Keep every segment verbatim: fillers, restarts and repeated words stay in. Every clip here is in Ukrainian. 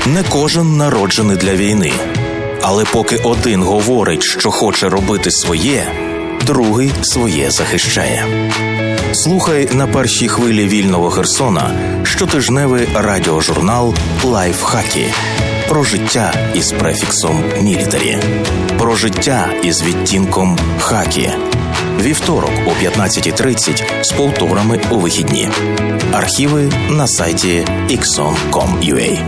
Не кожен народжений для війни. Але поки один говорить, що хоче робити своє, другий своє захищає. Слухай на першій хвилі вільного Херсона щотижневий радіожурнал «Лайфхаки». Про життя із префіксом «мілітарі». Про життя із відтінком «хакі». Вівторок о п'ятнадцятій тридцять з повторами у вихідні. Архіви на сайті іксон крапка ком крапка ю а.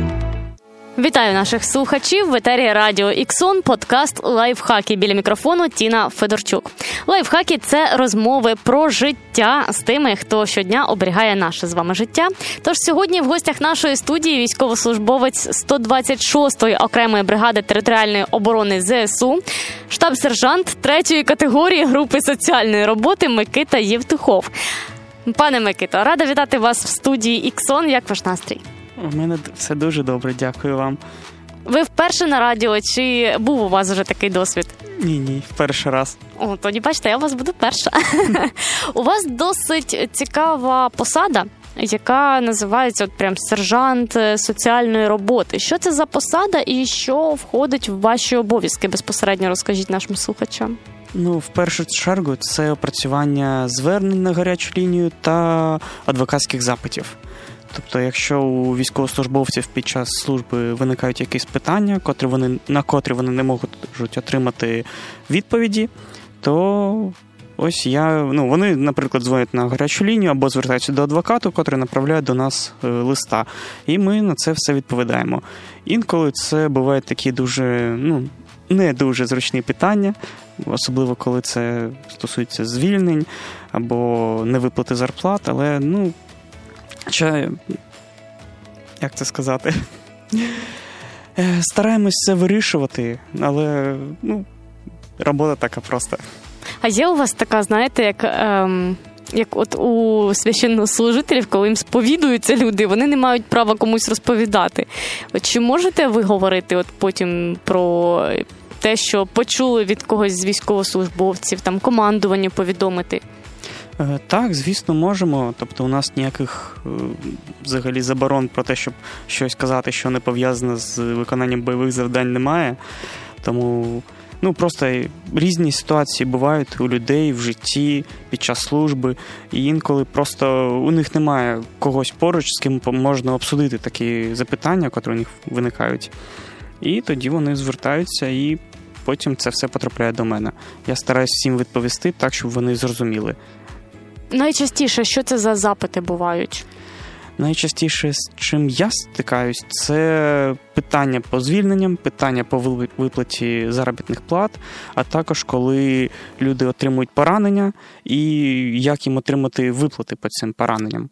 Вітаю наших слухачів. В етері Радіо Іксон, подкаст «Лайфхаки». Біля мікрофону Тіна Федорчук. Лайфхаки – це розмови про життя з тими, хто щодня оберігає наше з вами життя. Тож сьогодні в гостях нашої студії військовослужбовець сто двадцять шостої окремої бригади територіальної оборони зе ес у, штаб-сержант третьої категорії групи соціальної роботи Микита Євтухов. Пане Микито, рада вітати вас в студії Іксон. Як ваш настрій? У мене все дуже добре, дякую вам. Ви вперше на радіо, чи був у вас вже такий досвід? Ні-ні, в перший раз. О, тоді, бачите, я у вас буду перша. У вас досить цікава посада, яка називається от прям сержант соціальної роботи. Що це за посада і що входить в ваші обов'язки? Безпосередньо розкажіть нашим слухачам. Ну, в першу чергу, це опрацювання звернень на гарячу лінію та адвокатських запитів. Тобто, якщо у військовослужбовців під час служби виникають якісь питання, котрі вони, на котрі вони не можуть отримати відповіді, то ось я, ну, вони, наприклад, дзвонять на гарячу лінію або звертаються до адвоката, котрий направляє до нас е, листа. І ми на це все відповідаємо. Інколи це бувають такі дуже, ну, не дуже зручні питання, особливо коли це стосується звільнень або невиплати зарплат, але, ну, Чи, як це сказати? Стараємось це вирішувати, але, ну, робота така просто. А є у вас така, знаєте, як, ем, як от у священнослужителів, коли їм сповідуються люди, вони не мають права комусь розповідати. От чи можете ви говорити от потім про те, що почули від когось з військовослужбовців, там, командуванню повідомити? Так, звісно, можемо. Тобто у нас ніяких взагалі заборон про те, щоб щось казати, що не пов'язане з виконанням бойових завдань, немає. Тому, ну, просто різні ситуації бувають у людей в житті, під час служби, і інколи просто у них немає когось поруч, з ким можна обсудити такі запитання, які у них виникають. І тоді вони звертаються, і потім це все потрапляє до мене. Я стараюсь всім відповісти так, щоб вони зрозуміли. Найчастіше, що це за запити бувають? Найчастіше, з чим я стикаюсь, це питання по звільненням, питання по виплаті заробітних плат, а також коли люди отримують поранення і як їм отримати виплати по цим пораненням.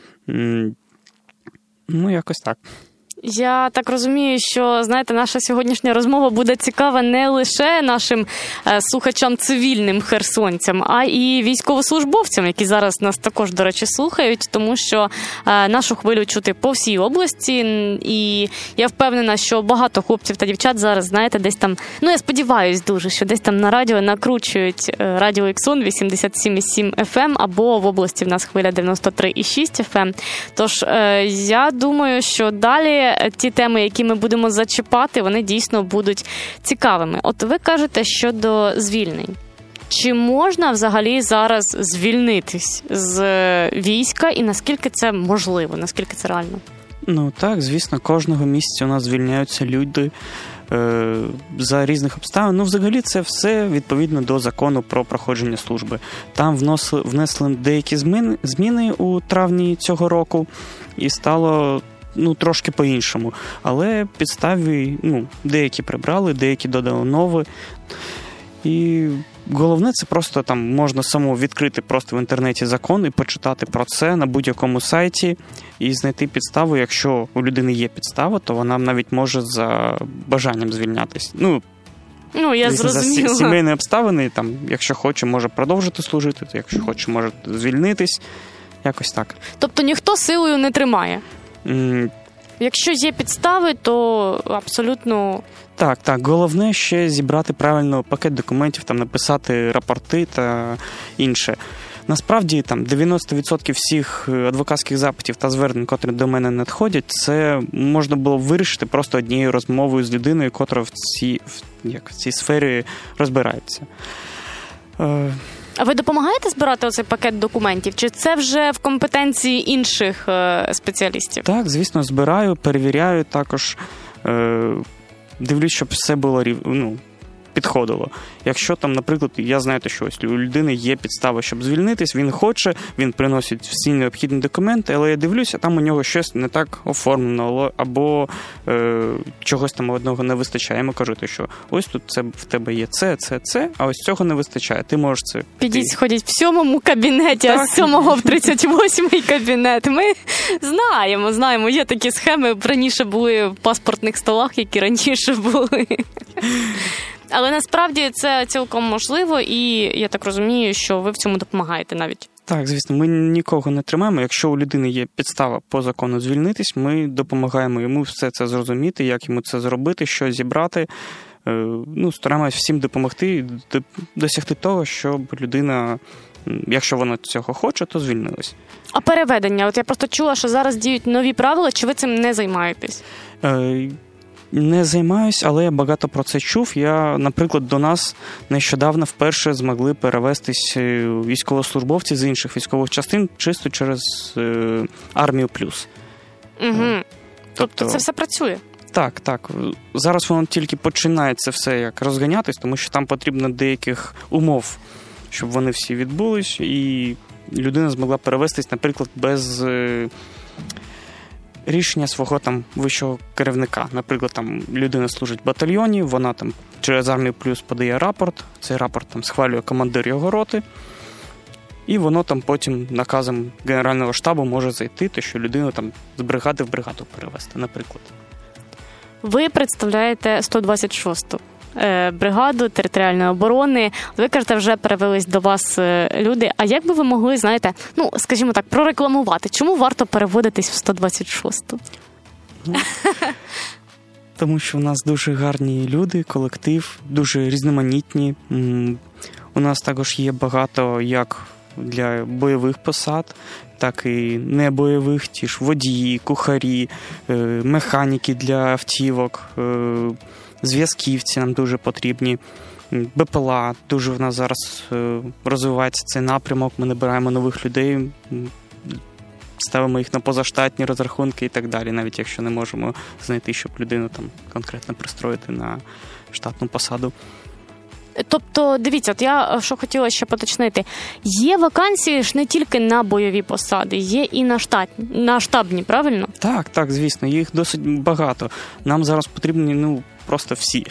Ну, якось так. Я так розумію, що, знаєте, наша сьогоднішня розмова буде цікава не лише нашим е, слухачам цивільним херсонцям, а і військовослужбовцям, які зараз нас також, до речі, слухають, тому що е, нашу хвилю чути по всій області, і я впевнена, що багато хлопців та дівчат зараз, знаєте, десь там, ну, я сподіваюсь дуже, що десь там на радіо накручують е, Радіо Іксон вісімдесят сім і сім еф ем, або в області в нас хвиля дев'яносто три і шість еф ем. Тож, е, я думаю, що далі ті теми, які ми будемо зачіпати, вони дійсно будуть цікавими. От ви кажете щодо звільнень. Чи можна взагалі зараз звільнитись з війська і наскільки це можливо, наскільки це реально? Ну так, звісно, кожного місяця у нас звільняються люди е, за різних обставин. Ну, взагалі, це все відповідно до закону про проходження служби. Там внесли, внесли деякі зміни, зміни у травні цього року, і стало, ну, трошки по-іншому. Але підстави, ну, деякі прибрали, деякі додали нові. І головне, це просто там можна самому відкрити просто в інтернеті закон і почитати про це на будь-якому сайті і знайти підставу. Якщо у людини є підстава, то вона навіть може за бажанням звільнятися. Ну, ну я зрозуміла. За сімейні обставини, там, якщо хоче, може продовжити служити, якщо хоче, може звільнитись. Якось так. Тобто ніхто силою не тримає? Mm. Якщо є підстави, то абсолютно... Так, так. Головне ще зібрати правильно пакет документів, там написати рапорти та інше. Насправді, там, дев'яносто відсотків всіх адвокатських запитів та звернень, котрі до мене надходять, це можна було б вирішити просто однією розмовою з людиною, котра в цій, в, як, в цій сфері розбирається. Е... А ви допомагаєте збирати оцей пакет документів? Чи це вже в компетенції інших е, спеціалістів? Так, звісно, збираю, перевіряю також. Е, дивлюсь, щоб все було рів... ну, підходило. Якщо там, наприклад, я знаю, що ось у людини є підстава, щоб звільнитись, він хоче, він приносить всі необхідні документи, але я дивлюся, там у нього щось не так оформлено, або е, чогось там одного не вистачає. Я йому кажу, що ось тут це в тебе є це, це, це, а ось цього не вистачає. Ти можеш це... Підіть, сходіть в сьомому кабінеті, так. А з сьомого в тридцять восьмий кабінет. Ми знаємо, знаємо, є такі схеми, раніше були в паспортних столах, які раніше були. Але насправді це цілком можливо, і я так розумію, що ви в цьому допомагаєте навіть. Так, звісно, ми нікого не тримаємо. Якщо у людини є підстава по закону звільнитись, ми допомагаємо йому все це зрозуміти, як йому це зробити, що зібрати. Ну, стараємось всім допомогти, досягти того, щоб людина, якщо вона цього хоче, то звільнилась. А переведення? От я просто чула, що зараз діють нові правила, чи ви цим не займаєтесь? Не займаюсь, але я багато про це чув. Я, наприклад, до нас нещодавно вперше змогли перевестись військовослужбовці з інших військових частин чисто через е, Армію Плюс. Угу. Тобто, тобто це все працює? Так, так. Зараз воно тільки починає це все як розганятись, тому що там потрібно деяких умов, щоб вони всі відбулись, і людина змогла перевестись, наприклад, без... Е, рішення свого там вищого керівника. Наприклад, там людина служить в батальйоні, вона там через Армію Плюс подає рапорт, цей рапорт там схвалює командир його роти, і воно там потім наказом Генерального штабу може зайти, те, що людину там з бригади в бригаду перевести, наприклад. Ви представляєте сто двадцять шосту бригаду територіальної оборони. Ви кажете, вже перевелись до вас люди. А як би ви могли, знаєте, ну, скажімо так, прорекламувати? Чому варто переводитись в сто двадцять шосту? Ну, тому що в нас дуже гарні люди, колектив, дуже різноманітні. У нас також є багато як для бойових посад, так і небойових, ті ж водії, кухарі, механіки для автівок, зв'язківці нам дуже потрібні, БПЛА, дуже в нас зараз розвивається цей напрямок, ми набираємо нових людей, ставимо їх на позаштатні розрахунки і так далі, навіть якщо не можемо знайти, щоб людину там конкретно пристроїти на штатну посаду. Тобто, дивіться, от я що хотіла ще поточнити. Є вакансії ж не тільки на бойові посади, є і на штатні, на штабні, правильно? Так, так, звісно, їх досить багато. Нам зараз потрібні, ну, просто всі.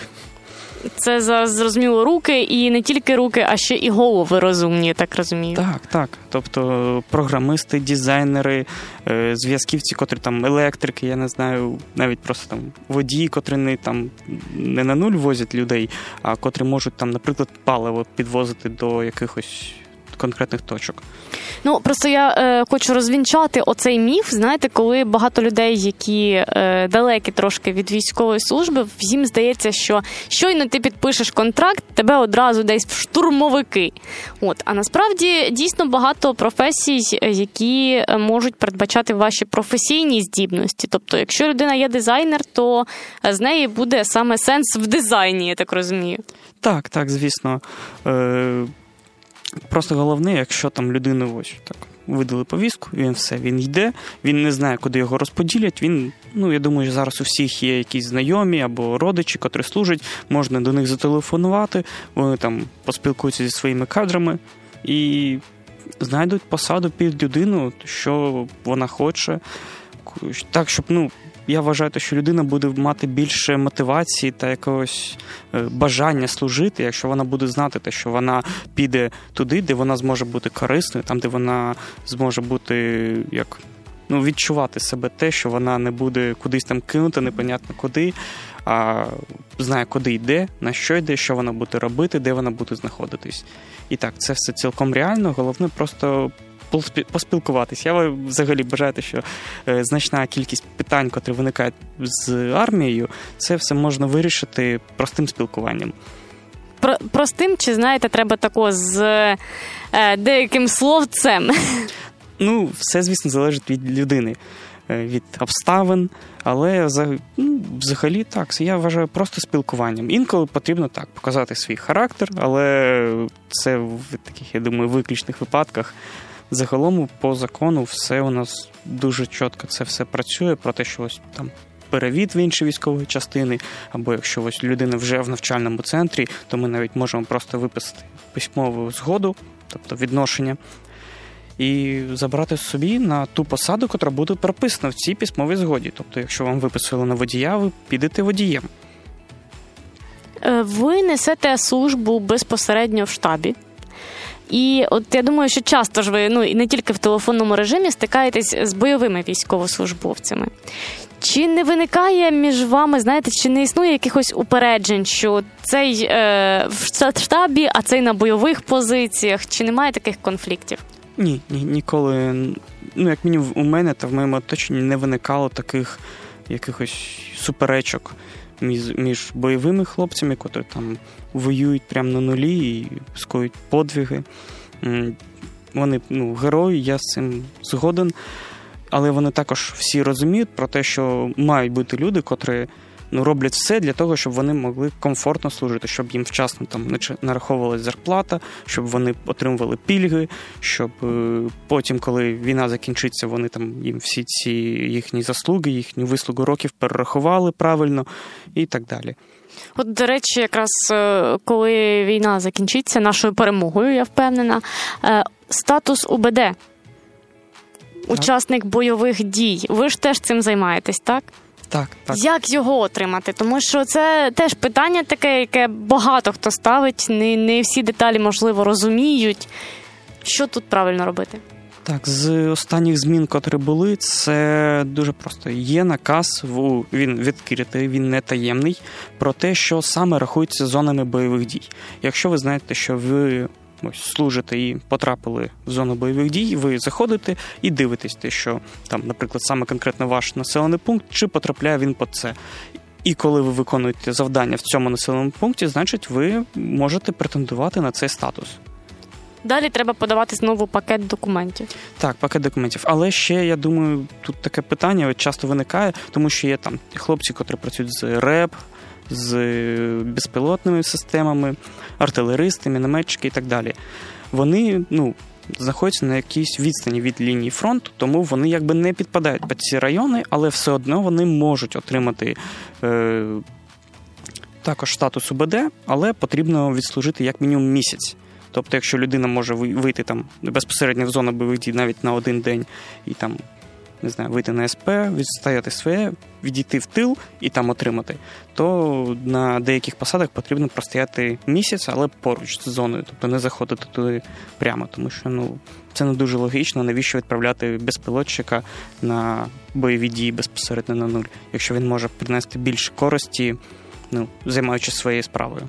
Це зараз, зрозуміло, руки, і не тільки руки, а ще і голови розумні, я так розумію. Так, так. Тобто програмисти, дизайнери, зв'язківці, котрі там електрики, я не знаю, навіть просто там водії, котрі не, там, не на нуль возять людей, а котрі можуть там, наприклад, паливо підвозити до якихось конкретних точок. Ну, просто я е, хочу розвінчати оцей міф, знаєте, коли багато людей, які е, далекі трошки від військової служби, їм здається, що щойно ти підпишеш контракт, тебе одразу десь в штурмовики. От. А насправді дійсно багато професій, які можуть передбачати ваші професійні здібності. Тобто, якщо людина є дизайнер, то з неї буде саме сенс в дизайні, я так розумію. Так, так, звісно. Е- Просто головне, якщо там людину ось так видали повістку, він все, він йде, він не знає, куди його розподілять, він, ну, я думаю, зараз у всіх є якісь знайомі або родичі, котрі служать, можна до них зателефонувати, вони там поспілкуються зі своїми кадрами і знайдуть посаду під людину, що вона хоче, так, щоб, ну, я вважаю, що людина буде мати більше мотивації та якогось бажання служити, якщо вона буде знати, те, що вона піде туди, де вона зможе бути корисною, там, де вона зможе бути, як, ну, відчувати себе те, що вона не буде кудись там кинути, непонятно куди, а знає, куди йде, на що йде, що вона буде робити, де вона буде знаходитись. І так, це все цілком реально, головне просто поспілкуватись. Я взагалі бажаю, що е, значна кількість питань, які виникають з армією, це все можна вирішити простим спілкуванням. про- простим, чи, знаєте, треба тако з е, деяким словцем? Ну, все, звісно, залежить від людини, від обставин, але ну, взагалі так, я вважаю просто спілкуванням. Інколи потрібно так, показати свій характер, але це в таких, я думаю, виключних випадках. Загалом, по закону, все у нас дуже чітко це все працює, про те, що ось там перевід в інші військові частини, або якщо ось людина вже в навчальному центрі, то ми навіть можемо просто виписати письмову згоду, тобто відношення, і забрати собі на ту посаду, яка буде прописана в цій письмовій згоді. Тобто, якщо вам виписали на водія, ви підете водієм. Ви несете службу безпосередньо в штабі. І от я думаю, що часто ж ви, ну і не тільки в телефонному режимі, стикаєтесь з бойовими військовослужбовцями. Чи не виникає між вами, знаєте, чи не існує якихось упереджень, що цей е, в штабі, а цей на бойових позиціях? Чи немає таких конфліктів? Ні, ні, ніколи, ну, як мінімум у мене та в моєму оточенні не виникало таких якихось суперечок між, між бойовими хлопцями, які там воюють прямо на нулі і скоюють подвиги. Вони, ну, герої, я з цим згоден, але вони також всі розуміють про те, що мають бути люди, котрі ну, роблять все для того, щоб вони могли комфортно служити, щоб їм вчасно там нараховувалась зарплата, щоб вони отримували пільги, щоб е, потім, коли війна закінчиться, вони там їм всі ці їхні заслуги, їхню вислугу років перерахували правильно і так далі. От, до речі, якраз коли війна закінчиться, нашою перемогою, я впевнена, статус УБД, учасник бойових дій, ви ж теж цим займаєтесь, так? Так, так. Як його отримати? Тому що це теж питання таке, яке багато хто ставить, не, не всі деталі, можливо, розуміють. Що тут правильно робити? Так, з останніх змін, котрі були, це дуже просто. Є наказ, він відкритий, він не таємний, про те, що саме рахується зонами бойових дій. Якщо ви знаєте, що ви ось служите і потрапили в зону бойових дій, ви заходите і дивитесь те, що там, наприклад, саме конкретно ваш населений пункт, чи потрапляє він під це. І коли ви виконуєте завдання в цьому населеному пункті, значить ви можете претендувати на цей статус. Далі треба подавати знову пакет документів. Так, пакет документів. Але ще, я думаю, тут таке питання часто виникає, тому що є там хлопці, котрі працюють з РЕБ, з безпілотними системами, артилеристи, мінометчики і так далі. Вони, ну, знаходяться на якійсь відстані від лінії фронту, тому вони якби не підпадають під ці райони, але все одно вони можуть отримати е, також статус УБД, але потрібно відслужити як мінімум місяць. Тобто, якщо людина може вийти там безпосередньо в зону бойових дій навіть на один день і там, не знаю, вийти на СП, відстояти своє, відійти в тил і там отримати, то на деяких посадах потрібно простояти місяць, але поруч з зоною, тобто не заходити туди прямо, тому що, ну, це не дуже логічно, навіщо відправляти безпілотчика на бойові дії безпосередньо на нуль, якщо він може принести більше користі, ну, займаючись своєю справою.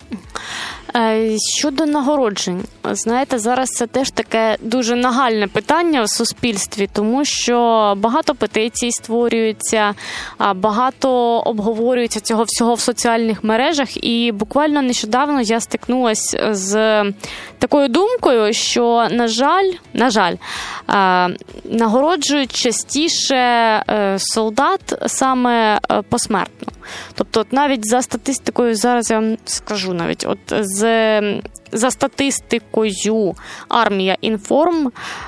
Щодо нагороджень, знаєте, зараз це теж таке дуже нагальне питання в суспільстві, тому що багато петицій створюється, багато обговорюється цього всього в соціальних мережах, і буквально нещодавно я стикнулася з такою думкою, що, на жаль, на жаль, нагороджують частіше солдат саме посмертно. Тобто, от навіть за статистикою, зараз я вам скажу навіть, от з, за статистикою Армія Інформ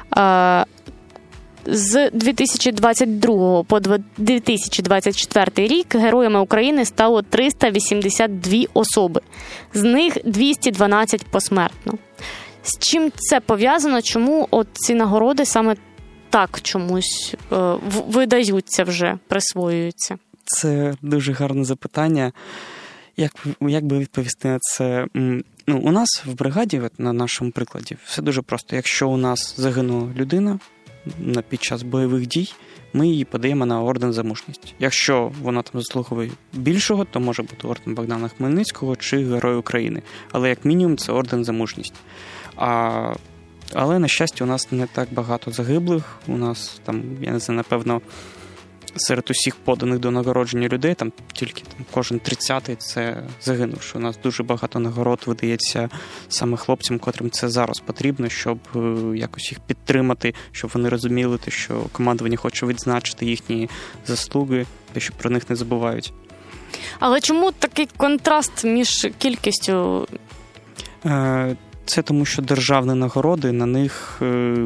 з дві тисячі двадцять другого по дві тисячі двадцять четвертий рік героями України стало триста вісімдесят дві особи, з них двісті дванадцять посмертно. З чим це пов'язано? Чому от ці нагороди саме так чомусь е, видаються вже, присвоюються? Це дуже гарне запитання. Як, як би відповісти на це? Ну, у нас в бригаді, на нашому прикладі, все дуже просто. Якщо у нас загинула людина під час бойових дій, ми її подаємо на орден за мужність. Якщо вона там заслуговує більшого, то може бути орден Богдана Хмельницького чи Герой України. Але як мінімум це орден за мужність. А, але, на щастя, у нас не так багато загиблих. У нас там, я не знаю, напевно, серед усіх поданих до нагородження людей, там тільки там, кожен тридцятий це загинувши. У нас дуже багато нагород видається саме хлопцям, котрим це зараз потрібно, щоб е, якось їх підтримати, щоб вони розуміли, те, що командування хоче відзначити їхні заслуги, те, що про них не забувають. Але чому такий контраст між кількістю? Е, це тому, що державні нагороди, на них... Е,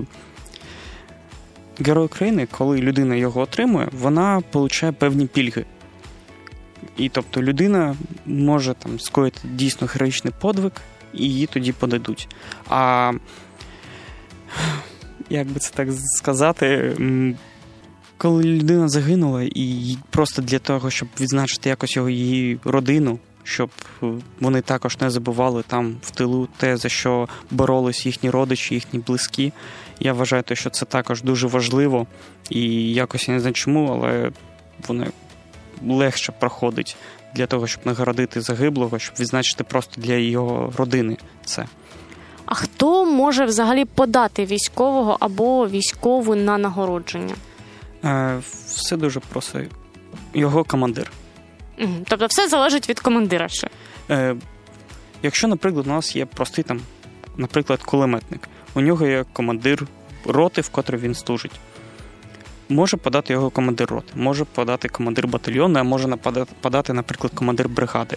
Герой України, коли людина його отримує, вона отримує певні пільги. І тобто людина може там скоїти дійсно героїчний подвиг, і її тоді подадуть. А як би це так сказати, коли людина загинула, і просто для того, щоб відзначити якось його її родину, щоб вони також не забували там в тилу те, за що боролись їхні родичі, їхні близькі. Я вважаю, що це також дуже важливо, і якось я не знаю чому, але воно легше проходить для того, щоб нагородити загиблого, щоб відзначити просто для його родини це. А хто може взагалі подати військового або військову на нагородження? Е, все дуже просто. Його командир. Угу. Тобто все залежить від командира ще? Е, якщо, наприклад, у нас є простий там, наприклад, кулеметник, у нього є командир роти, в котрій він служить. Може подати його командир роти, може подати командир батальйону, а може подати, наприклад, командир бригади.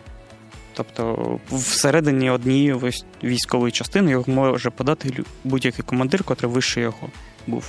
Тобто всередині однієї військової частини його може подати будь-який командир, котрий вище його був.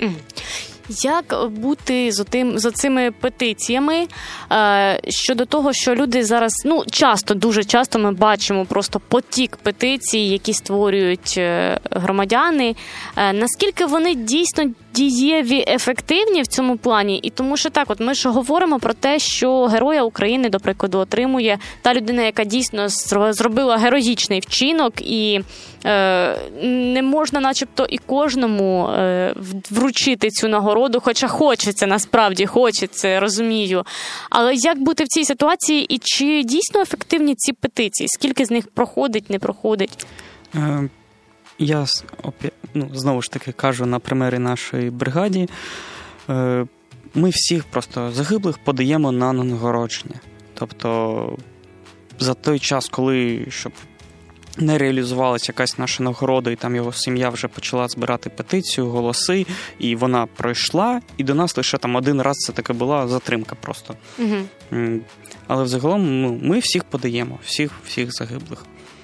Як бути з отим, з оцими петиціями е, щодо того, що люди зараз, ну, часто, дуже часто ми бачимо просто потік петицій, які створюють е, громадяни. Е, наскільки вони дійсно дієві, ефективні в цьому плані? І тому що так, от ми ж говоримо про те, що Героя України, до прикладу, отримує та людина, яка дійсно зробила героїчний вчинок, і е, не можна начебто і кожному е, вручити цю нагороду, хоча хочеться, насправді хочеться, розумію. Але як бути в цій ситуації і чи дійсно ефективні ці петиції? Скільки з них проходить, не проходить? Е, я ну, знову ж таки кажу на примері нашої бригаді. Е, ми всіх просто загиблих подаємо на нагородження. Тобто за той час, коли щоб не реалізувалася якась наша нагорода, і там його сім'я вже почала збирати петицію, голоси, і вона пройшла, і до нас лише там один раз це таки була затримка просто. Угу. Але взагалом ну, ми всіх подаємо, всіх, всіх загиблих.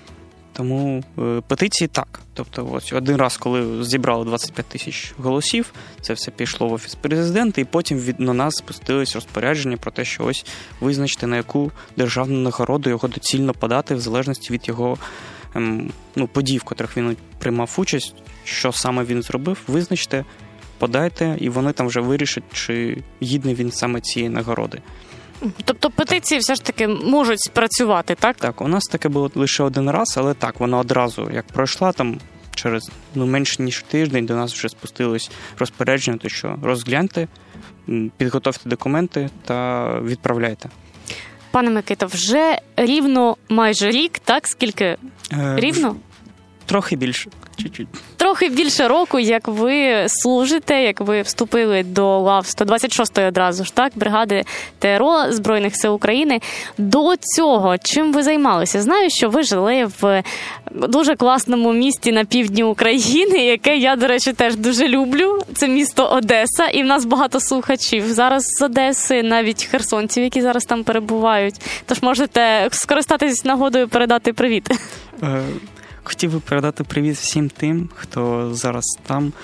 Тому е, петиції так. Тобто ось один раз, коли зібрали двадцять п'ять тисяч голосів, це все пішло в Офіс Президента, і потім від, на нас спустились розпорядження про те, що ось визначити, на яку державну нагороду його доцільно подати, в залежності від його ем, ну, подій, в котрих він приймав участь, що саме він зробив, визначте, подайте, і вони там вже вирішать, чи гідний він саме цієї нагороди. Тобто петиції все ж таки можуть спрацювати, так? Так, у нас таке було лише один раз, але так, вона одразу, як пройшла, там через ну, менше ніж тиждень до нас вже спустилось розпорядження, то що розгляньте, підготовте документи та відправляйте. Пане Микито, вже рівно майже рік, так? Скільки? Е, Рівно? Трохи більше. Чуть-чуть. Трохи більше року, як ви служите, як ви вступили до лав сто двадцять шостої одразу ж, так, бригади ТРО Збройних сил України. До цього чим ви займалися? Знаю, що ви жили в дуже класному місті на півдні України, яке я, до речі, теж дуже люблю. Це місто Одеса, і в нас багато слухачів зараз з Одеси, навіть херсонців, які зараз там перебувають. Тож можете скористатись нагодою передати привіт. Хотів би передати привіт всім тим, хто зараз там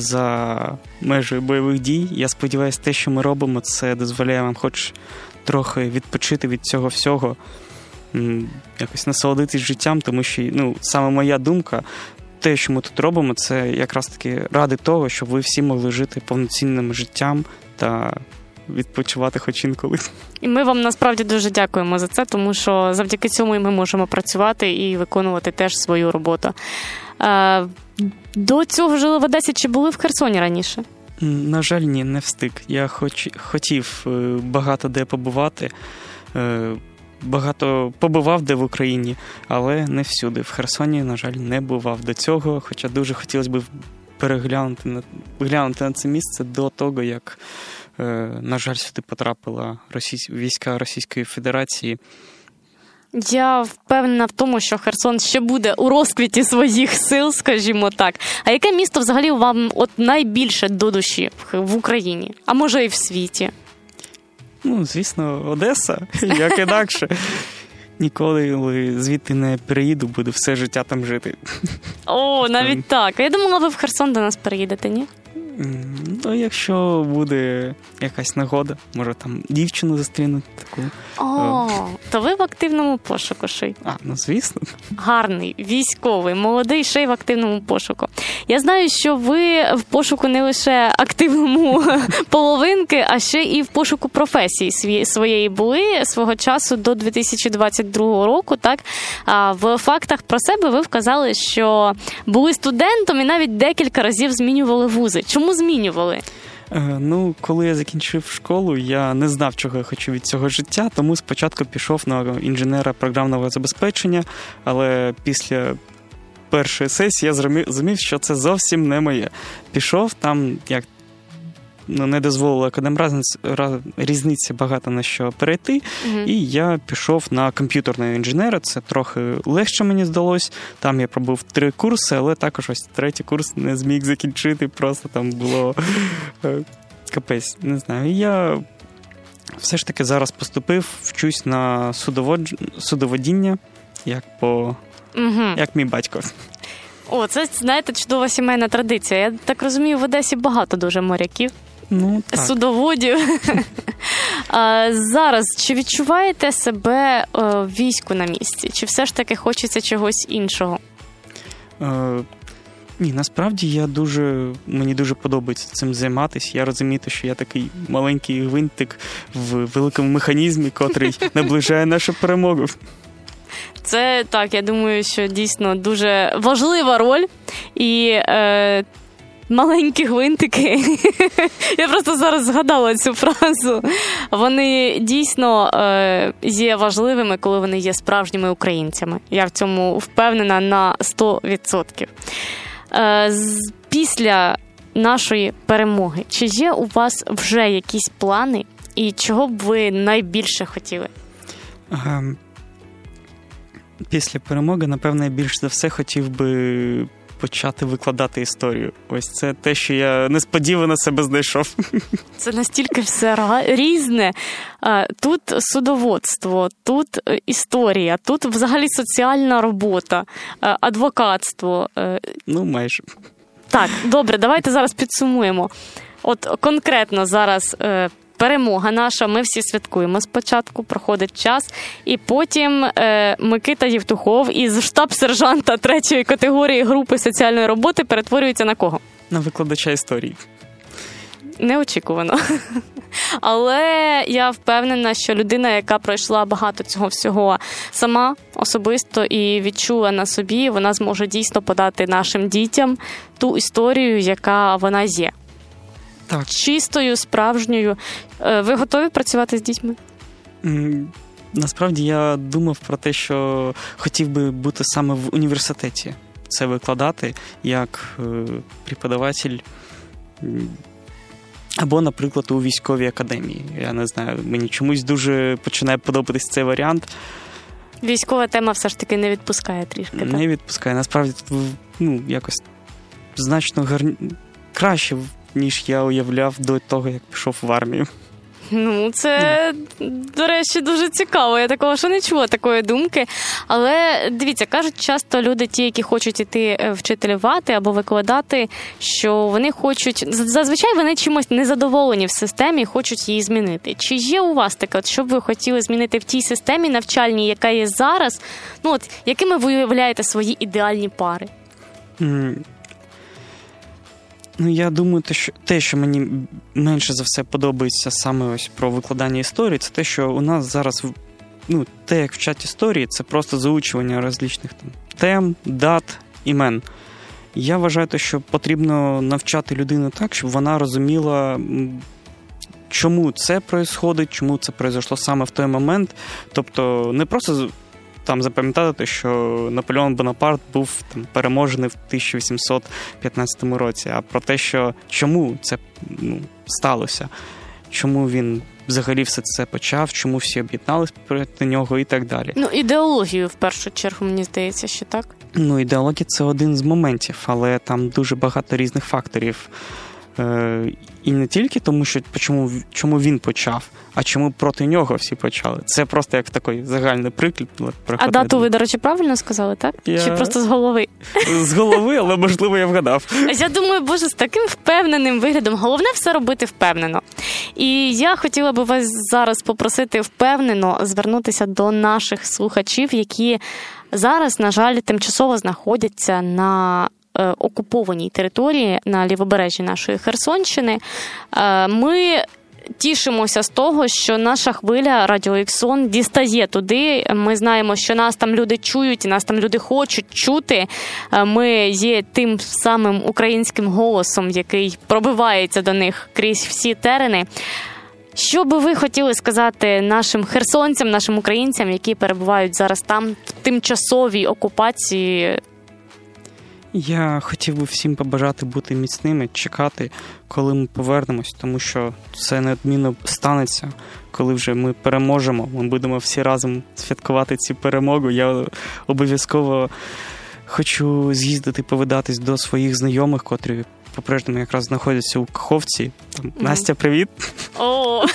за межею бойових дій. Я сподіваюся, те, що ми робимо, це дозволяє вам хоч трохи відпочити від цього всього, якось насолодитись життям, тому що ну, саме моя думка, те, що ми тут робимо, це якраз таки ради того, щоб ви всі могли жити повноцінним життям та відпочивати хоч інколи. І ми вам насправді дуже дякуємо за це, тому що завдяки цьому і ми можемо працювати і виконувати теж свою роботу. До цього жили в Одесі, чи були в Херсоні раніше? На жаль, ні, не встиг. Я хоч, хотів багато де побувати, багато побував де в Україні, але не всюди. В Херсоні, на жаль, не бував до цього, хоча дуже хотілося б переглянути на, глянути на це місце до того, як на жаль, сюди потрапила російсь... війська Російської Федерації. Я впевнена в тому, що Херсон ще буде у розквіті своїх сил, скажімо так. А яке місто взагалі вам от найбільше до душі в Україні? А може і в світі? Ну, звісно, Одеса, як інакше. Ніколи звідти не переїду, буду все життя там жити. О, навіть так. А я думала, ви в Херсон до нас переїдете, ні? Ну, якщо буде якась нагода, може там дівчину зустрінуть таку. О, то ви в активному пошуку, ще й. А, ну звісно. Гарний, військовий, молодий, ще й в активному пошуку. Я знаю, що ви в пошуку не лише активному половинки, а ще і в пошуку професії своєї були свого часу до дві тисячі двадцять другого року, так? А в фактах про себе ви вказали, що були студентом і навіть декілька разів змінювали вузи. Чому змінювали? Ну, коли я закінчив школу, я не знав, чого я хочу від цього життя, тому спочатку пішов на інженера програмного забезпечення, але після першої сесії я зрозумів, що це зовсім не моє. Пішов, там як ну, не дозволила різниці багато на що перейти, mm-hmm. і я пішов на комп'ютерного інженера, це трохи легше мені здалось, там я пробув три курси, але також ось третій курс не зміг закінчити, просто там було капець, не знаю. І я все ж таки зараз поступив, вчусь на судовод... судоводіння, як по... mm-hmm. як мій батько. О, це, знаєте, чудова сімейна традиція. Я так розумію, в Одесі багато дуже моряків, ну, так. судоводів. А зараз, чи відчуваєте себе в війську на місці? Чи все ж таки хочеться чогось іншого? Е, ні, насправді я дуже, мені дуже подобається цим займатися. Я розумію, що я такий маленький гвинтик в великому механізмі, котрий наближає нашу перемогу. Це, так, я думаю, що дійсно дуже важлива роль. І е, маленькі гвинтики, я просто зараз згадала цю фразу, вони дійсно е, є важливими, коли вони є справжніми українцями. Я в цьому впевнена на сто відсотків. Е, з, після нашої перемоги, чи є у вас вже якісь плани і чого б ви найбільше хотіли? Ага. Після перемоги, напевно, я більш за все хотів би почати викладати історію. Ось це те, що я несподівано себе знайшов. Це настільки все різне. Тут судоводство, тут історія, тут взагалі соціальна робота, адвокатство. Ну, майже. Так, добре, давайте зараз підсумуємо. От конкретно зараз перемога наша, ми всі святкуємо спочатку, проходить час, і потім е, Микита Євтухов із штаб-сержанта третьої категорії групи соціальної роботи перетворюється на кого? На викладача історії. Неочікувано. Але я впевнена, що людина, яка пройшла багато цього всього сама особисто і відчула на собі, вона зможе дійсно подати нашим дітям ту історію, яка вона є. Так. Чистою, справжньою. Ви готові працювати з дітьми? Насправді я думав про те, що хотів би бути саме в університеті. Це викладати як преподаватель або, наприклад, у військовій академії. Я не знаю, мені чомусь дуже починає подобатись цей варіант. Військова тема все ж таки не відпускає трішки, так? Не відпускає. Насправді, ну, якось значно гарні... краще, ніж я уявляв до того, як пішов в армію. Ну, це, до речі, дуже цікаво. Я такого ще не чула, такої думки. Але, дивіться, кажуть часто люди, ті, які хочуть іти вчителювати або викладати, що вони хочуть, зазвичай вони чимось незадоволені в системі і хочуть її змінити. Чи є у вас таке, от, що б ви хотіли змінити в тій системі навчальній, яка є зараз? Ну, от, якими ви уявляєте свої ідеальні пари? Mm. Ну, я думаю, те що, те, що мені менше за все подобається саме ось про викладання історії, це те, що у нас зараз, ну, те, як вчать історії, це просто заучування розличних там тем, дат, імен. Я вважаю, що потрібно навчати людину так, щоб вона розуміла, чому це відбувається, чому це пройшло саме в той момент. Тобто не просто там запам'ятати, що Наполеон Бонапарт був там переможений в тисяча вісімсот п'ятнадцятому році, а про те, що чому це, ну, сталося, чому він взагалі все це почав, чому всі об'єднались проти нього і так далі. Ну, ідеологію, в першу чергу, мені здається, що так? Ну, ідеологія – це один з моментів, але там дуже багато різних факторів. Е, і не тільки тому, що чому, чому він почав, а чому проти нього всі почали. Це просто як такий загальний приклад. А дату ви, до речі, правильно сказали, так? Я... Чи просто з голови? З голови, але, можливо, я вгадав. Я думаю, боже, з таким впевненим виглядом. Головне все робити впевнено. І я хотіла би вас зараз попросити впевнено звернутися до наших слухачів, які зараз, на жаль, тимчасово знаходяться на окупованій території на лівобережжі нашої Херсонщини. Ми тішимося з того, що наша хвиля Радіо Іксон дістає туди. Ми знаємо, що нас там люди чують, і нас там люди хочуть чути. Ми є тим самим українським голосом, який пробивається до них крізь всі терени. Що би ви хотіли сказати нашим херсонцям, нашим українцям, які перебувають зараз там в тимчасовій окупації? Я хотів би всім побажати бути міцними, чекати, коли ми повернемось, тому що це неодмінно станеться, коли вже ми переможемо, ми будемо всі разом святкувати цю перемогу. Я обов'язково хочу з'їздити, повидатись до своїх знайомих, котрі по-прежньому якраз знаходяться у Каховці. Там, mm-hmm. Настя, привіт! Oh.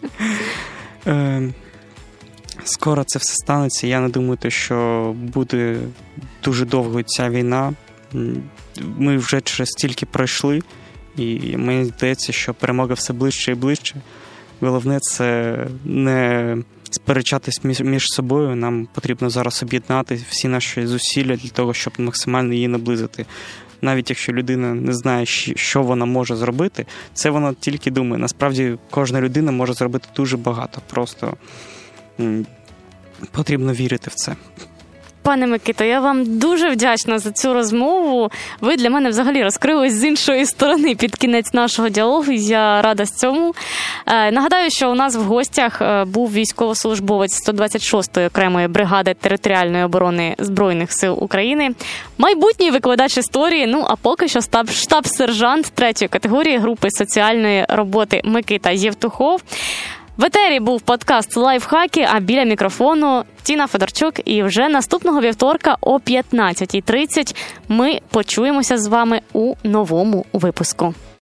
Скоро це все станеться. Я не думаю, що буде дуже довго ця війна. Ми вже через стільки пройшли, і мені здається, що перемога все ближче і ближче. Головне – це не сперечатись між, між собою. Нам потрібно зараз об'єднати всі наші зусилля для того, щоб максимально її наблизити. Навіть якщо людина не знає, що вона може зробити, це вона тільки думає. Насправді, кожна людина може зробити дуже багато. Просто м- потрібно вірити в це. Пане Микито, я вам дуже вдячна за цю розмову. Ви для мене взагалі розкрились з іншої сторони під кінець нашого діалогу. Я рада з цьому. Нагадаю, що у нас в гостях був військовослужбовець сто двадцять шостої окремої бригади територіальної оборони Збройних сил України, майбутній викладач історії, ну а поки що штаб-сержант третьої категорії групи соціальної роботи Микита Євтухов. В етері був подкаст «Лайфхаки», а біля мікрофону Тіна Федорчук. І вже наступного вівторка о п'ятнадцятій тридцять ми почуємося з вами у новому випуску.